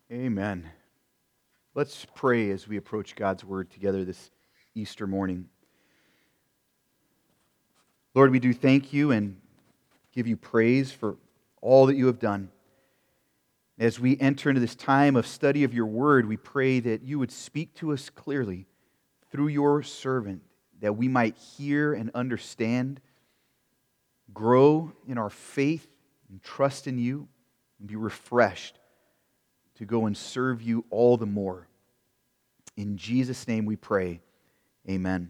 Amen. Let's pray as we approach God's Word together this Easter morning. Lord, we do thank you and give you praise for all that you have done. As we enter into this time of study of your Word, we pray that you would speak to us clearly through your servant, that we might hear and understand, grow in our faith and trust in you, and be refreshed to go and serve you all the more. In Jesus' name we pray. Amen.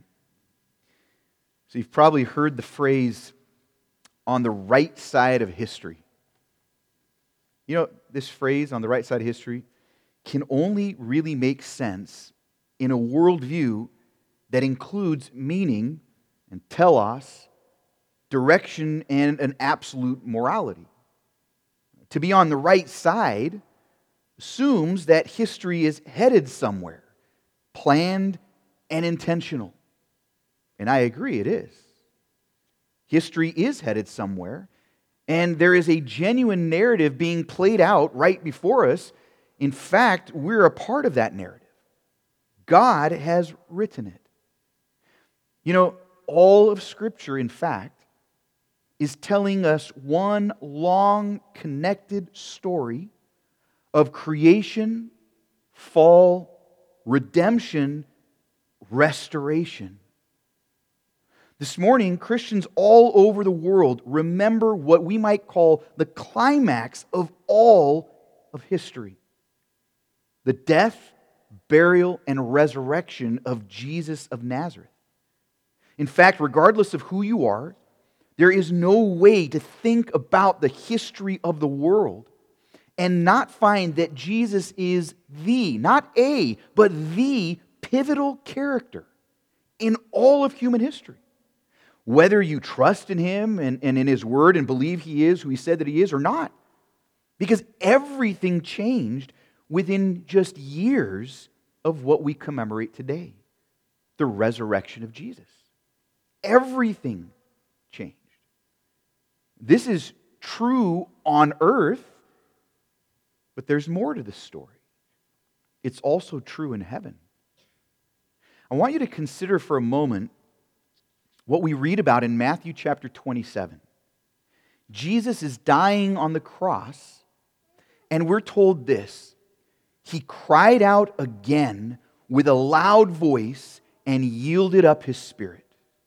So you've probably heard the phrase, on the right side of history. You know, this phrase, on the right side of history, can only really make sense in a worldview that includes meaning and telos, direction, and an absolute morality. To be on the right side assumes that history is headed somewhere, planned and intentional. And I agree, it is. History is headed somewhere, and there is a genuine narrative being played out right before us. In fact, we're a part of that narrative. God has written it. You know, all of Scripture, in fact, is telling us one long, connected story of creation, fall, redemption, restoration. This morning, Christians all over the world remember what we might call the climax of all of history: the death, burial, and resurrection of Jesus of Nazareth. In fact, regardless of who you are, there is no way to think about the history of the world and not find that Jesus is not but the pivotal character in all of human history. Whether you trust in Him and in His Word and believe He is who He said that He is or not. Because everything changed within just years of what we commemorate today: the resurrection of Jesus. Everything changed. This is true on earth, but there's more to this story. It's also true in heaven. I want you to consider for a moment what we read about in Matthew chapter 27. Jesus is dying on the cross, and we're told this: He cried out again with a loud voice and yielded up His spirit.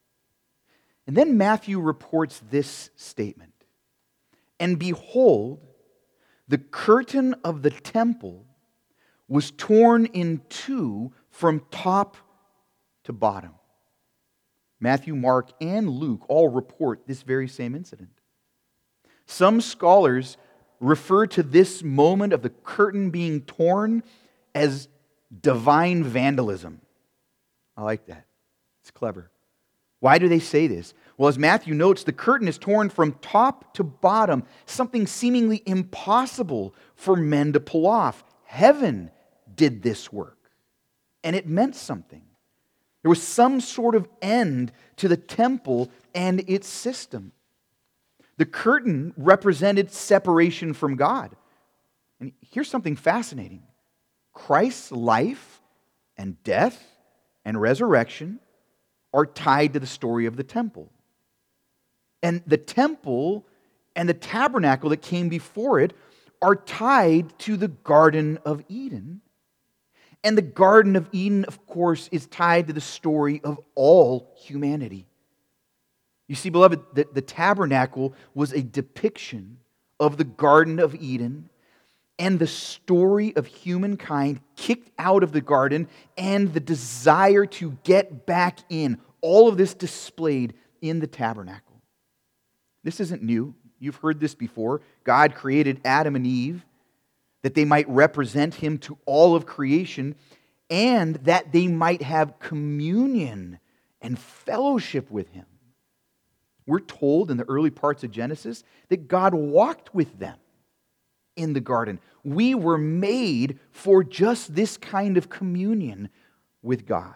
And then Matthew reports this statement: And behold, the curtain of the temple was torn in two from top to bottom. Matthew, Mark, and Luke all report this very same incident. Some scholars refer to this moment of the curtain being torn as divine vandalism. I like that. It's clever. Why do they say this? Well, as Matthew notes, the curtain is torn from top to bottom, something seemingly impossible for men to pull off. Heaven did this work, and it meant something. There was some sort of end to the temple and its system. The curtain represented separation from God. And here's something fascinating: Christ's life and death and resurrection are tied to the story of the temple. And the temple and the tabernacle that came before it are tied to the Garden of Eden. And the Garden of Eden, of course, is tied to the story of all humanity. You see, beloved, the tabernacle was a depiction of the Garden of Eden and the story of humankind kicked out of the garden and the desire to get back in. All of this displayed in the tabernacle. This isn't new. You've heard this before. God created Adam and Eve that they might represent Him to all of creation and that they might have communion and fellowship with Him. We're told in the early parts of Genesis that God walked with them in the garden. We were made for just this kind of communion with God.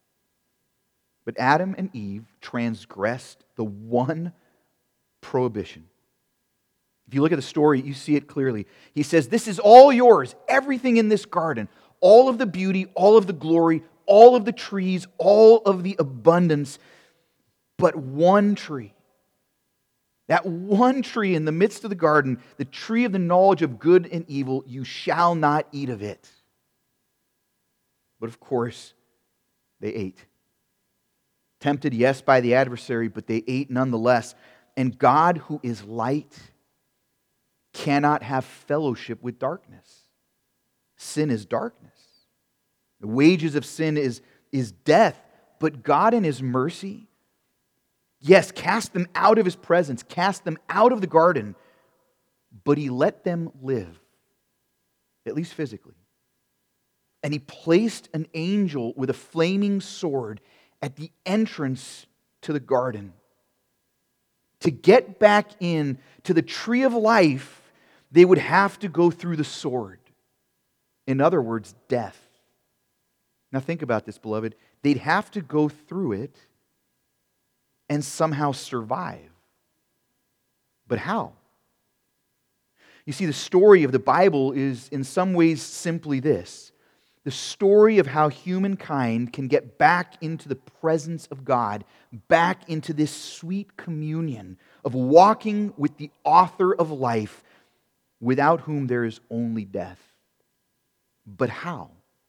But Adam and Eve transgressed the one prohibition. If you look at the story, you see it clearly. He says, "This is all yours, everything in this garden, all of the beauty, all of the glory, all of the trees, all of the abundance, but one tree. That one tree in the midst of the garden, the tree of the knowledge of good and evil, you shall not eat of it." But of course, they ate. Tempted, yes, by the adversary, but they ate nonetheless. And God, who is light, cannot have fellowship with darkness. Sin is darkness. The wages of sin is death. But God in His mercy, yes, cast them out of His presence, cast them out of the garden, but He let them live, at least physically. And He placed an angel with a flaming sword at the entrance to the garden. To get back in to the tree of life, they would have to go through the sword. In other words, death. Now think about this, beloved. They'd have to go through it and somehow survive. But how? You see, the story of the Bible is in some ways simply this: the story of how humankind can get back into the presence of God, back into this sweet communion of walking with the author of life, without whom there is only death. But how?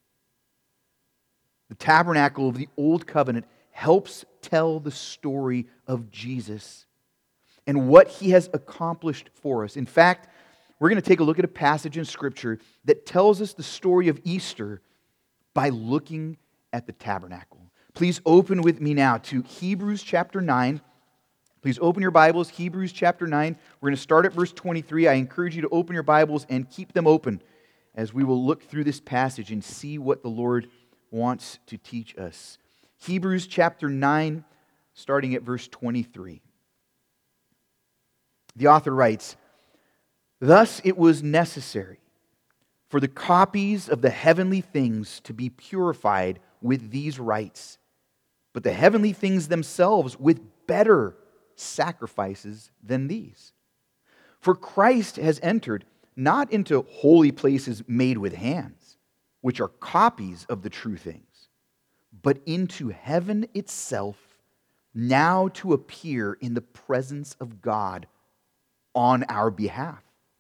The tabernacle of the Old Covenant helps tell the story of Jesus and what He has accomplished for us. In fact, we're going to take a look at a passage in Scripture that tells us the story of Easter by looking at the tabernacle. Please open with me now to Hebrews chapter 9. Please open your Bibles, Hebrews chapter 9. We're going to start at verse 23. I encourage you to open your Bibles and keep them open as we will look through this passage and see what the Lord wants to teach us. Hebrews chapter 9, starting at verse 23. The author writes, "Thus it was necessary for the copies of the heavenly things to be purified with these rites, but the heavenly things themselves with better sacrifices than these. For Christ has entered not into holy places made with hands, which are copies of the true things, but into heaven itself, now to appear in the presence of God on our behalf.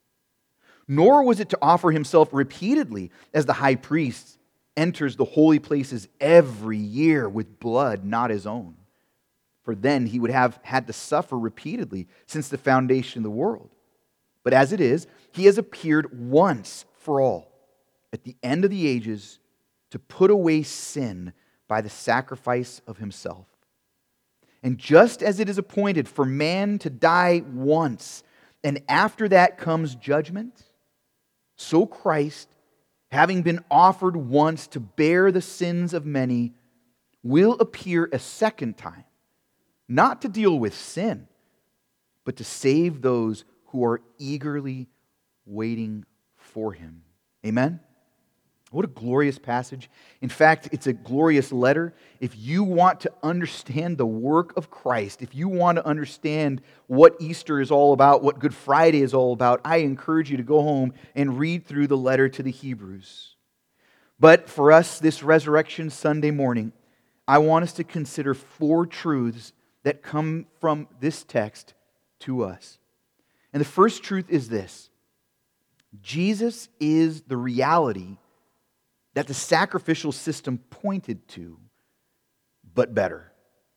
Nor was it to offer Himself repeatedly, as the high priest enters the holy places every year with blood not his own. For then He would have had to suffer repeatedly since the foundation of the world. But as it is, He has appeared once for all at the end of the ages to put away sin by the sacrifice of Himself. And just as it is appointed for man to die once, and after that comes judgment, so Christ, having been offered once to bear the sins of many, will appear a second time, not to deal with sin, but to save those who are eagerly waiting for Him." Amen? What a glorious passage. In fact, it's a glorious letter. If you want to understand the work of Christ, if you want to understand what Easter is all about, what Good Friday is all about, I encourage you to go home and read through the letter to the Hebrews. But for us this Resurrection Sunday morning, I want us to consider 4 truths that come from this text to us. And the first truth is this: Jesus is the reality that the sacrificial system pointed to, but better.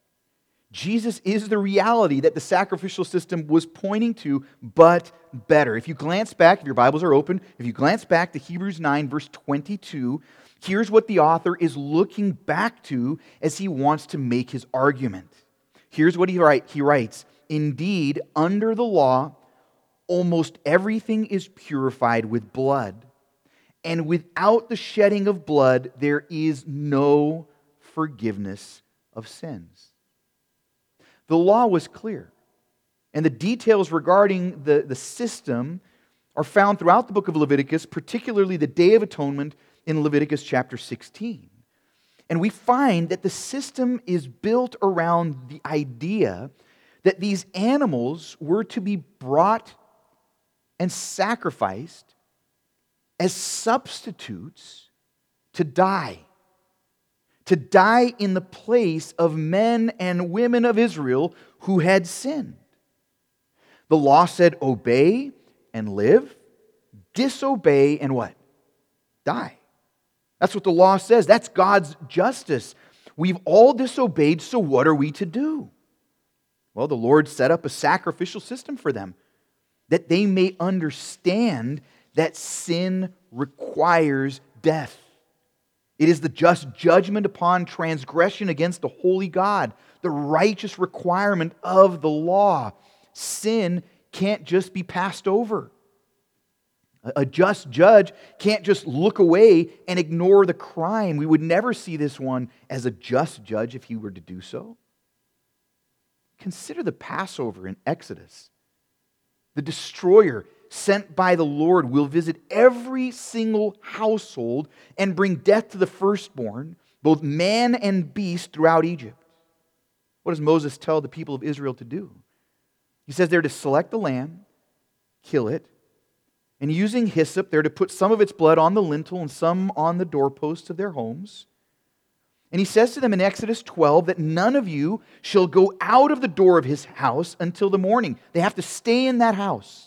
Jesus is the reality that the sacrificial system was pointing to, but better. If you glance back, if your Bibles are open, if you glance back to Hebrews 9, verse 22, here's what the author is looking back to as he wants to make his argument. Here's what he writes, "Indeed, under the law, almost everything is purified with blood. And without the shedding of blood, there is no forgiveness of sins." The law was clear, and the details regarding the system are found throughout the book of Leviticus, particularly the Day of Atonement in Leviticus chapter 16. And we find that the system is built around the idea that these animals were to be brought and sacrificed as substitutes to die. To die in the place of men and women of Israel who had sinned. The law said, obey and live, disobey and what? Die. That's what the law says. That's God's justice. We've all disobeyed, so what are we to do? Well, the Lord set up a sacrificial system for them, that they may understand that sin requires death. It is the just judgment upon transgression against the holy God, the righteous requirement of the law. Sin can't just be passed over. A just judge can't just look away and ignore the crime. We would never see this one as a just judge if he were to do so. Consider the Passover in Exodus. The destroyer sent by the Lord will visit every single household and bring death to the firstborn, both man and beast, throughout Egypt. What does Moses tell the people of Israel to do? He says they're to select the lamb, kill it, and using hyssop, they're to put some of its blood on the lintel and some on the doorposts of their homes. And he says to them in Exodus 12 that none of you shall go out of the door of his house until the morning. They have to stay in that house.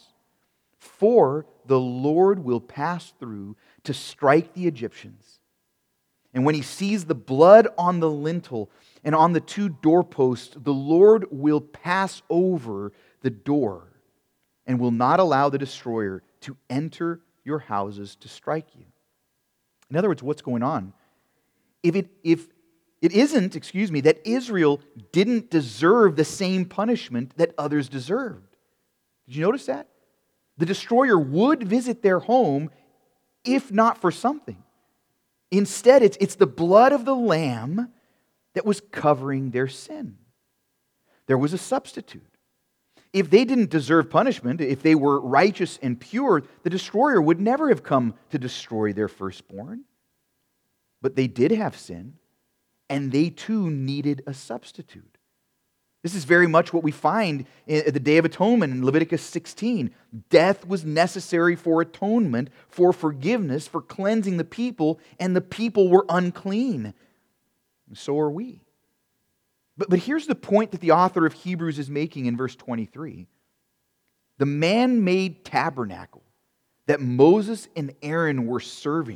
For the Lord will pass through to strike the Egyptians. And when he sees the blood on the lintel and on the two doorposts, the Lord will pass over the door and will not allow the destroyer to enter your houses to strike you. In other words, what's going on? If it isn't, that Israel didn't deserve the same punishment that others deserved. Did you notice that? The destroyer would visit their home if not for something. Instead, it's the blood of the lamb that was covering their sin. There was a substitute. If they didn't deserve punishment, if they were righteous and pure, the destroyer would never have come to destroy their firstborn. But they did have sin, and they too needed a substitute. This is very much what we find at the Day of Atonement in Leviticus 16. Death was necessary for atonement, for forgiveness, for cleansing the people, and the people were unclean. And so are we. But here's the point that the author of Hebrews is making in verse 23. The man-made tabernacle that Moses and Aaron were serving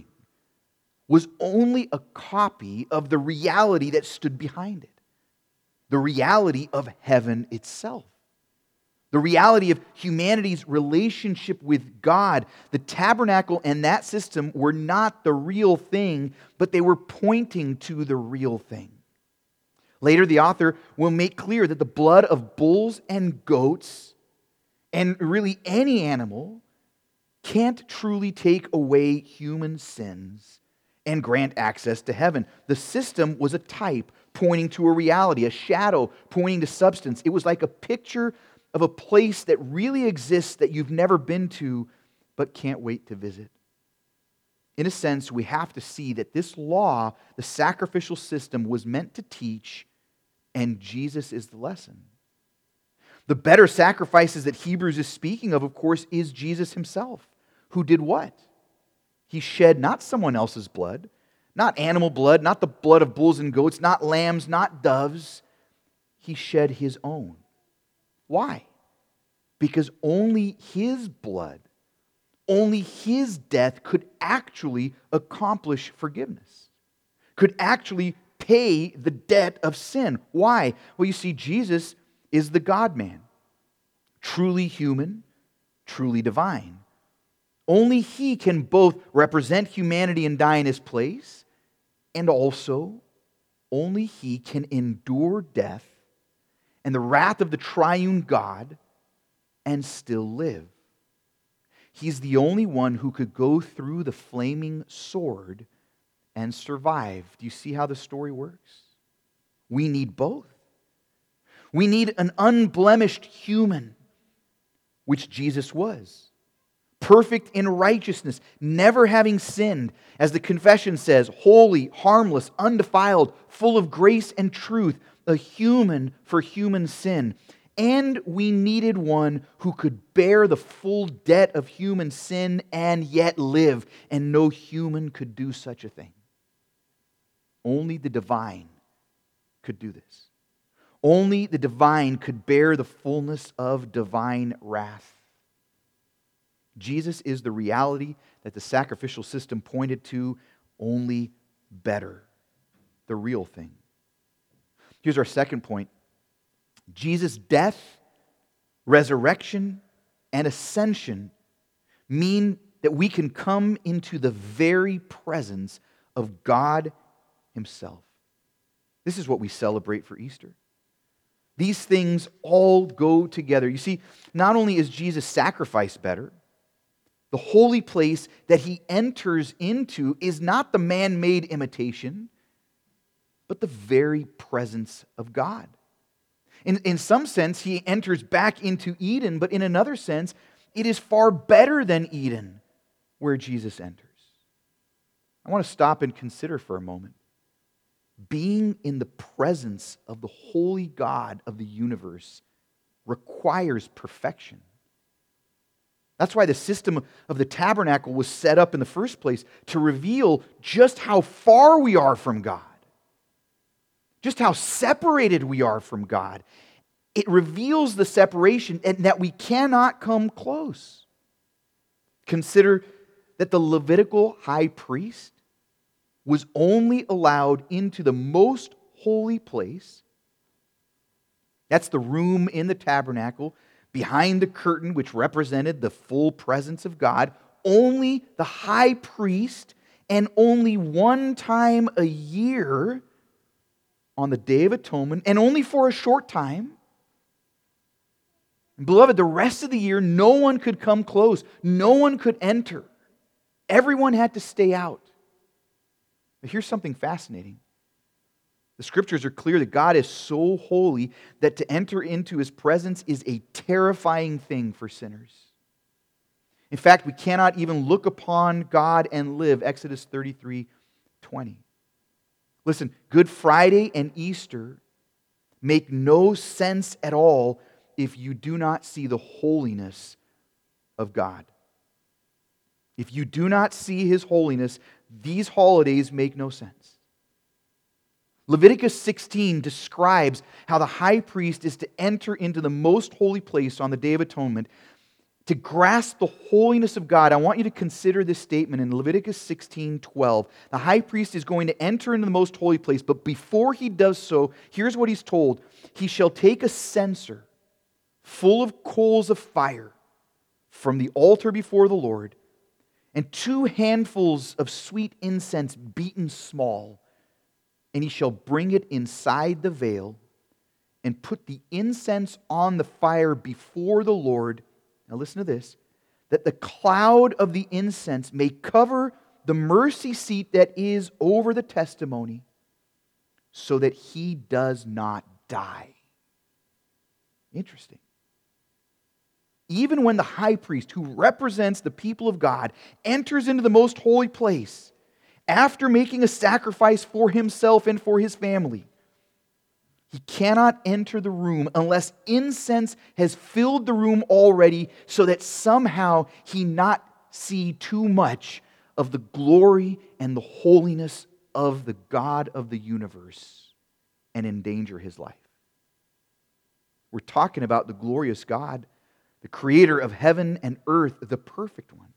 was only a copy of the reality that stood behind it. The reality of heaven itself. The reality of humanity's relationship with God. The tabernacle and that system were not the real thing, but they were pointing to the real thing. Later, the author will make clear that the blood of bulls and goats, and really any animal, can't truly take away human sins and grant access to heaven. The system was a type pointing to a reality, a shadow pointing to substance. It was like a picture of a place that really exists that you've never been to but can't wait to visit. In a sense, we have to see that this law, the sacrificial system, was meant to teach, and Jesus is the lesson. The better sacrifices that Hebrews is speaking of course, is Jesus himself, who did what? He shed not someone else's blood, not animal blood, not the blood of bulls and goats, not lambs, not doves. He shed his own. Why? Because only his blood, only his death could actually accomplish forgiveness, could actually pay the debt of sin. Why? Well, you see, Jesus is the God-man, truly human, truly divine. Only he can both represent humanity and die in his place, and also only he can endure death and the wrath of the triune God and still live. He's the only one who could go through the flaming sword and survive. Do you see how the story works? We need both. We need an unblemished human, which Jesus was. Perfect in righteousness, never having sinned, as the confession says, holy, harmless, undefiled, full of grace and truth, a human for human sin. And we needed one who could bear the full debt of human sin and yet live. And no human could do such a thing. Only the divine could do this. Only the divine could bear the fullness of divine wrath. Jesus is the reality that the sacrificial system pointed to, only better. The real thing. Here's our second point. Jesus' death, resurrection, and ascension mean that we can come into the very presence of God Himself. This is what we celebrate for Easter. These things all go together. You see, not only is Jesus' sacrifice better, the holy place that He enters into is not the man-made imitation, but the very presence of God. In some sense, He enters back into Eden, but in another sense, it is far better than Eden where Jesus enters. I want to stop and consider for a moment. Being in the presence of the holy God of the universe requires perfection. That's why the system of the tabernacle was set up in the first place, to reveal just how far we are from God. Just how separated we are from God. It reveals the separation and that we cannot come close. Consider that the Levitical high priest was only allowed into the most holy place. That's the room in the tabernacle behind the curtain which represented the full presence of God. Only the high priest, and only one time a year on the Day of Atonement, and only for a short time. And beloved, the rest of the year, no one could come close. No one could enter. Everyone had to stay out. But here's something fascinating. The Scriptures are clear that God is so holy that to enter into His presence is a terrifying thing for sinners. In fact, we cannot even look upon God and live. Exodus 33:20. Listen, Good Friday and Easter make no sense at all if you do not see the holiness of God. If you do not see His holiness, these holidays make no sense. Leviticus 16 describes how the high priest is to enter into the most holy place on the Day of Atonement. To grasp the holiness of God, I want you to consider this statement in Leviticus 16:12. The high priest is going to enter into the most holy place, but before he does so, here's what he's told. He shall take a censer full of coals of fire from the altar before the Lord, and 2 handfuls of sweet incense beaten small, and he shall bring it inside the veil and put the incense on the fire before the Lord. Now listen to this, that the cloud of the incense may cover the mercy seat that is over the testimony, so that he does not die. Interesting. Even when the high priest, who represents the people of God, enters into the most holy place, after making a sacrifice for himself and for his family, he cannot enter the room unless incense has filled the room already, so that somehow he not see too much of the glory and the holiness of the God of the universe and endanger his life. We're talking about the glorious God, the creator of heaven and earth, the perfect one.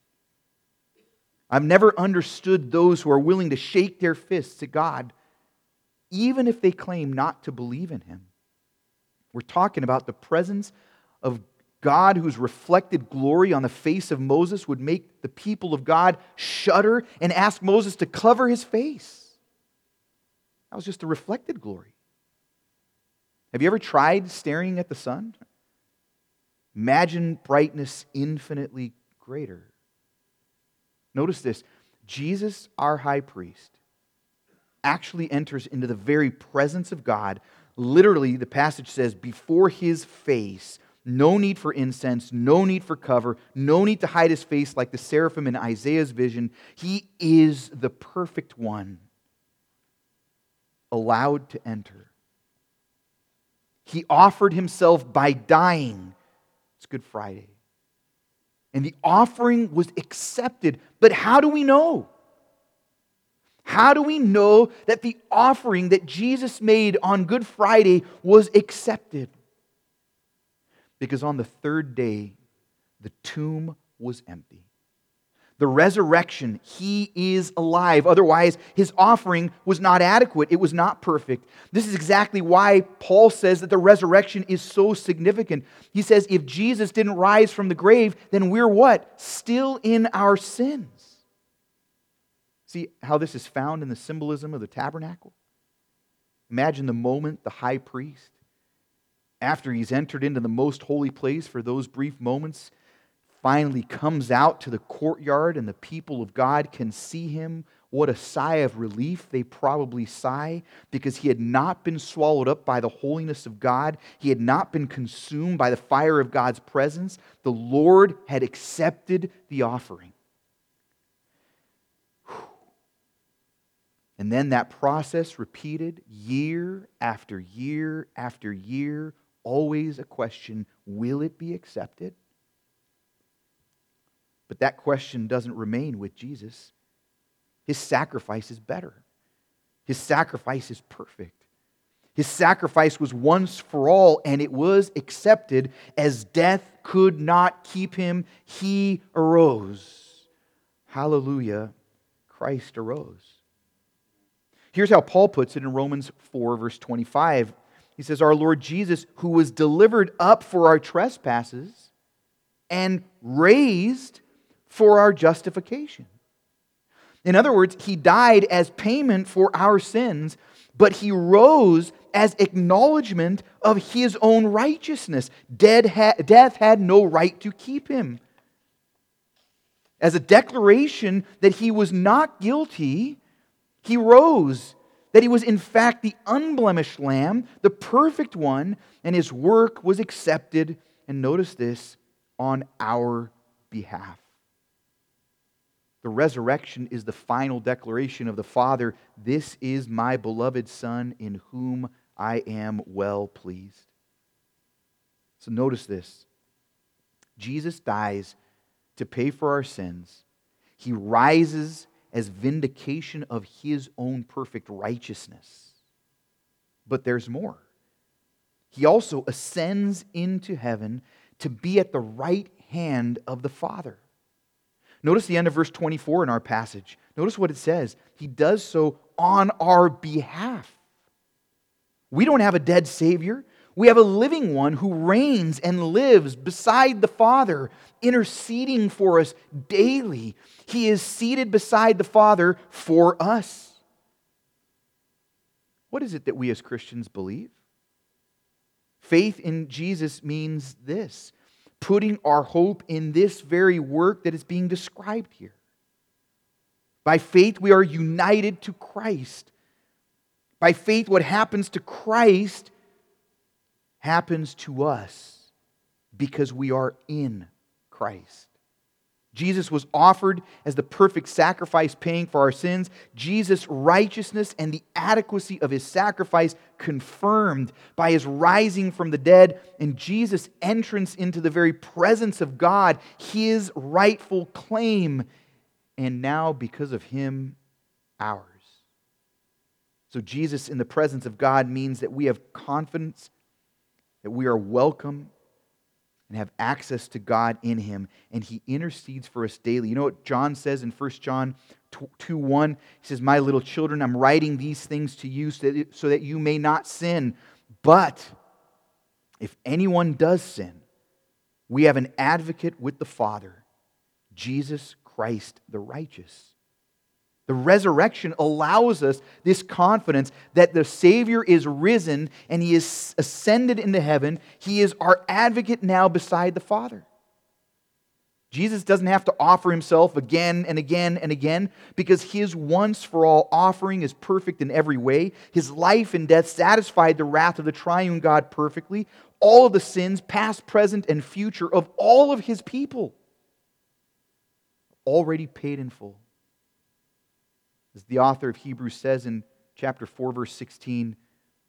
I've never understood those who are willing to shake their fists at God, even if they claim not to believe in Him. We're talking about the presence of God, whose reflected glory on the face of Moses would make the people of God shudder and ask Moses to cover his face. That was just a reflected glory. Have you ever tried staring at the sun? Imagine brightness infinitely greater. Notice this. Jesus, our high priest, actually enters into the very presence of God. Literally, the passage says, before His face. No need for incense, no need for cover, no need to hide His face like the seraphim in Isaiah's vision. He is the perfect one, allowed to enter. He offered himself by dying. It's Good Friday. And the offering was accepted. But how do we know? How do we know that the offering that Jesus made on Good Friday was accepted? Because on the third day, the tomb was empty. The resurrection, He is alive. Otherwise, His offering was not adequate. It was not perfect. This is exactly why Paul says that the resurrection is so significant. He says, if Jesus didn't rise from the grave, then we're what? Still in our sins. See how this is found in the symbolism of the tabernacle? Imagine the moment the high priest, after he's entered into the most holy place for those brief moments, finally comes out to the courtyard and the people of God can see him. What a sigh of relief they probably sigh, because he had not been swallowed up by the holiness of God. He had not been consumed by the fire of God's presence. The Lord had accepted the offering. And then that process repeated year after year after year, always a question, will it be accepted? But that question doesn't remain with Jesus. His sacrifice is better. His sacrifice is perfect. His sacrifice was once for all, and it was accepted. As death could not keep him, He arose. Hallelujah, Christ arose. Here's how Paul puts it in Romans 4, verse 25. He says, our Lord Jesus, who was delivered up for our trespasses and raised for our justification. In other words, He died as payment for our sins, but He rose as acknowledgement of His own righteousness. Death had no right to keep Him. As a declaration that He was not guilty, He rose, that He was in fact the unblemished Lamb, the perfect one, and His work was accepted, and notice this, on our behalf. The resurrection is the final declaration of the Father, this is my beloved Son in whom I am well pleased. So notice this. Jesus dies to pay for our sins. He rises as vindication of His own perfect righteousness. But there's more. He also ascends into heaven to be at the right hand of the Father. Notice the end of verse 24 in our passage. Notice what it says. He does so on our behalf. We don't have a dead Savior. We have a living one who reigns and lives beside the Father, interceding for us daily. He is seated beside the Father for us. What is it that we as Christians believe? Faith in Jesus means this: putting our hope in this very work that is being described here. By faith, we are united to Christ. By faith, what happens to Christ happens to us because we are in Christ. Jesus was offered as the perfect sacrifice paying for our sins. Jesus' righteousness and the adequacy of His sacrifice confirmed by His rising from the dead, and Jesus' entrance into the very presence of God, His rightful claim, and now because of Him, ours. So Jesus in the presence of God means that we have confidence, that we are welcome, and have access to God in Him, and He intercedes for us daily. You know what John says in 1 John 2:1? He says, my little children, I'm writing these things to you so that you may not sin. But if anyone does sin, we have an advocate with the Father, Jesus Christ the righteous. The resurrection allows us this confidence that the Savior is risen and He is ascended into heaven. He is our advocate now beside the Father. Jesus doesn't have to offer Himself again and again and again because His once-for-all offering is perfect in every way. His life and death satisfied the wrath of the triune God perfectly. All of the sins, past, present, and future, of all of His people, already paid in full. As the author of Hebrews says in chapter 4, verse 16,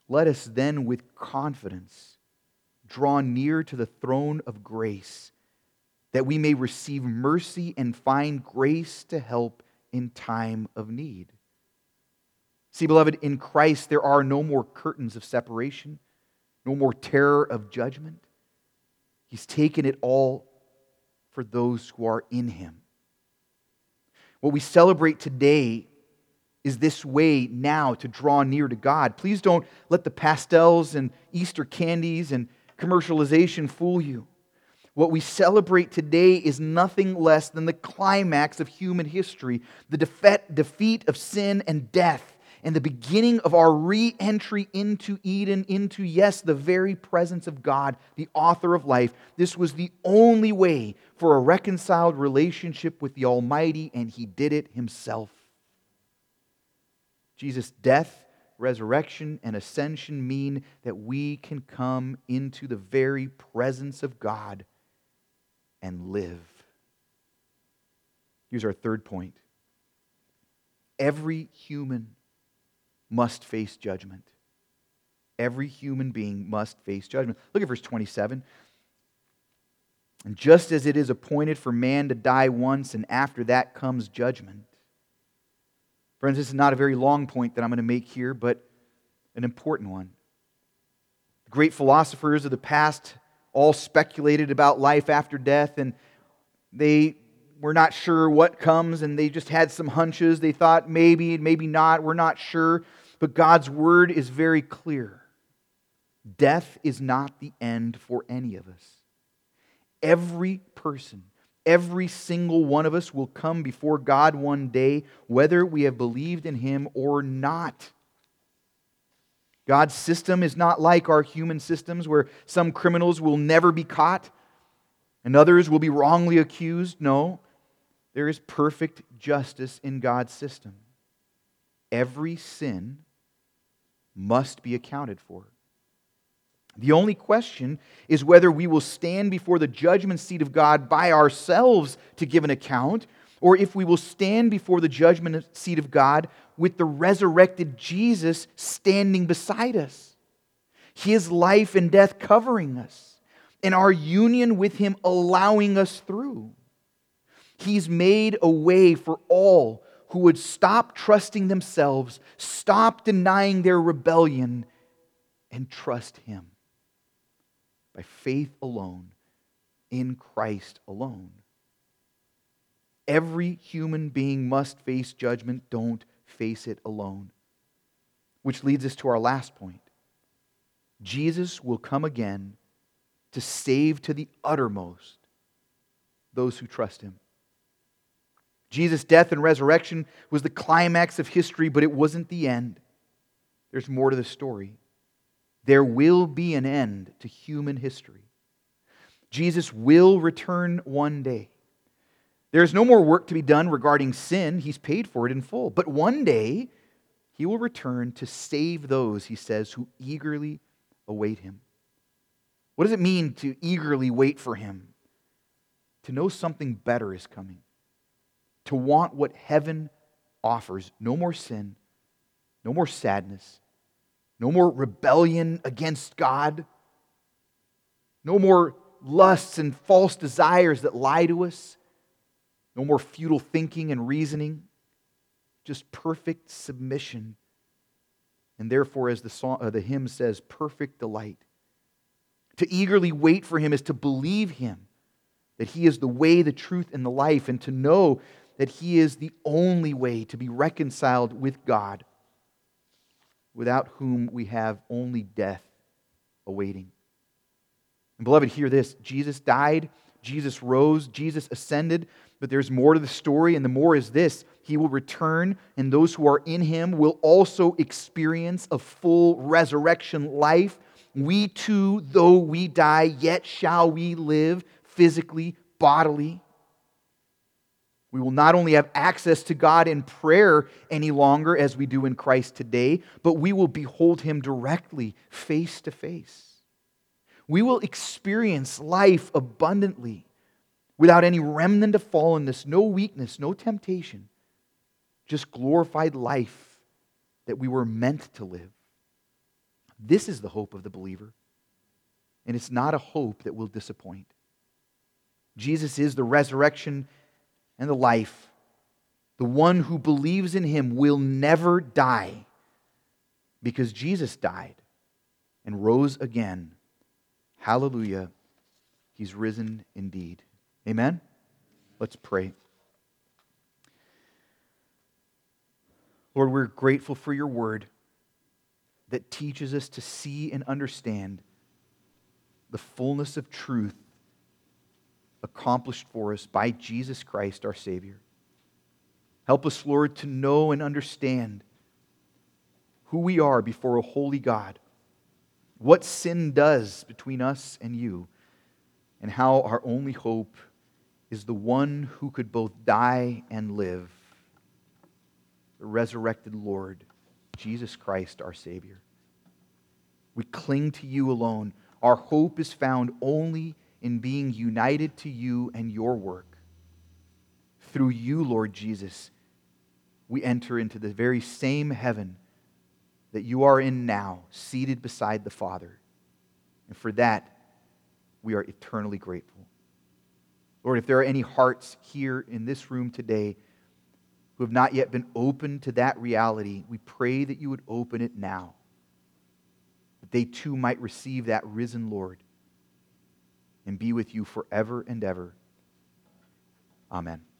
Let us then with confidence draw near to the throne of grace, that we may receive mercy and find grace to help in time of need. See, beloved, in Christ there are no more curtains of separation, no more terror of judgment. He's taken it all for those who are in Him. What we celebrate today is this way now to draw near to God. Please don't let the pastels and Easter candies and commercialization fool you. What we celebrate today is nothing less than the climax of human history, the defeat of sin and death, and the beginning of our re-entry into Eden, into, yes, the very presence of God, the author of life. This was the only way for a reconciled relationship with the Almighty, and He did it Himself. Jesus' death, resurrection, and ascension mean that we can come into the very presence of God and live. Here's our third point. Every human must face judgment. Every human being must face judgment. Look at verse 27. And just as it is appointed for man to die once, and after that comes judgment. Friends, this is not a very long point that I'm going to make here, but an important one. The great philosophers of the past all speculated about life after death, and they were not sure what comes, and they just had some hunches. They thought maybe, maybe not, we're not sure. But God's Word is very clear. Death is not the end for any of us. Every person, every single one of us will come before God one day, whether we have believed in Him or not. God's system is not like our human systems, where some criminals will never be caught and others will be wrongly accused. No, there is perfect justice in God's system. Every sin must be accounted for. The only question is whether we will stand before the judgment seat of God by ourselves to give an account, or if we will stand before the judgment seat of God with the resurrected Jesus standing beside us, His life and death covering us, and our union with Him allowing us through. He's made a way for all who would stop trusting themselves, stop denying their rebellion, and trust Him. By faith alone, in Christ alone. Every human being must face judgment. Don't face it alone. Which leads us to our last point. Jesus will come again to save to the uttermost those who trust Him. Jesus' death and resurrection was the climax of history, but it wasn't the end. There's more to the story. There will be an end to human history. Jesus will return one day. There's no more work to be done regarding sin. He's paid for it in full. But one day, He will return to save those, He says, who eagerly await Him. What does it mean to eagerly wait for Him? To know something better is coming. To want what heaven offers. No more sin. No more sadness. No more rebellion against God. No more lusts and false desires that lie to us. No more futile thinking and reasoning. Just perfect submission. And therefore, as the hymn says, perfect delight. To eagerly wait for Him is to believe Him, that He is the way, the truth, and the life, and to know that He is the only way to be reconciled with God, without whom we have only death awaiting. And beloved, hear this. Jesus died, Jesus rose, Jesus ascended, but there's more to the story, and the more is this. He will return, and those who are in Him will also experience a full resurrection life. We too, though we die, yet shall we live physically, bodily. We will not only have access to God in prayer any longer as we do in Christ today, but we will behold Him directly, face to face. We will experience life abundantly without any remnant of fallenness, no weakness, no temptation, just glorified life that we were meant to live. This is the hope of the believer. And it's not a hope that will disappoint. Jesus is the resurrection and the life. The one who believes in him will never die because Jesus died and rose again. Hallelujah. He's risen indeed. Amen? Let's pray. Lord, we're grateful for your word that teaches us to see and understand the fullness of truth accomplished for us by Jesus Christ, our Savior. Help us, Lord, to know and understand who we are before a holy God, what sin does between us and you, and how our only hope is the one who could both die and live, the resurrected Lord, Jesus Christ, our Savior. We cling to you alone. Our hope is found only in being united to you and your work. Through you, Lord Jesus, we enter into the very same heaven that you are in now, seated beside the Father. And for that, we are eternally grateful. Lord, if there are any hearts here in this room today who have not yet been open to that reality, we pray that you would open it now, that they too might receive that risen Lord and be with you forever and ever. Amen.